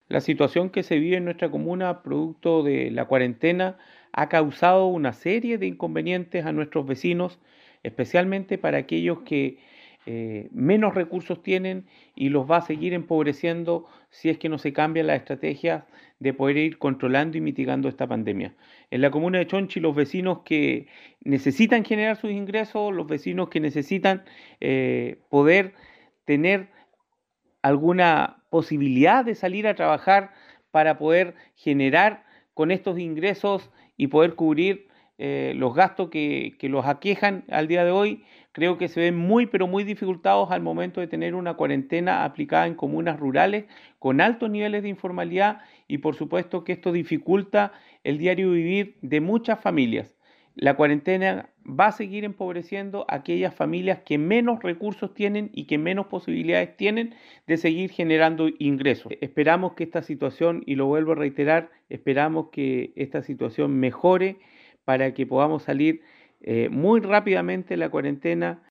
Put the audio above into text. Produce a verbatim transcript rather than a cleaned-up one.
La situación que se vive en nuestra comuna producto de la cuarentena ha causado una serie de inconvenientes a nuestros vecinos, especialmente para aquellos que eh, menos recursos tienen y los va a seguir empobreciendo si es que no se cambian las estrategias de poder ir controlando y mitigando esta pandemia. En la comuna de Chonchi, los vecinos que necesitan generar sus ingresos, los vecinos que necesitan eh, poder tener alguna posibilidad de salir a trabajar para poder generar con estos ingresos y poder cubrir eh, los gastos que, que los aquejan al día de hoy, creo que se ven muy, pero muy dificultados al momento de tener una cuarentena aplicada en comunas rurales con altos niveles de informalidad y por supuesto que esto dificulta el diario vivir de muchas familias. La cuarentena va a seguir empobreciendo a aquellas familias que menos recursos tienen y que menos posibilidades tienen de seguir generando ingresos. Esperamos que esta situación, y lo vuelvo a reiterar, esperamos que esta situación mejore para que podamos salir eh, muy rápidamente de la cuarentena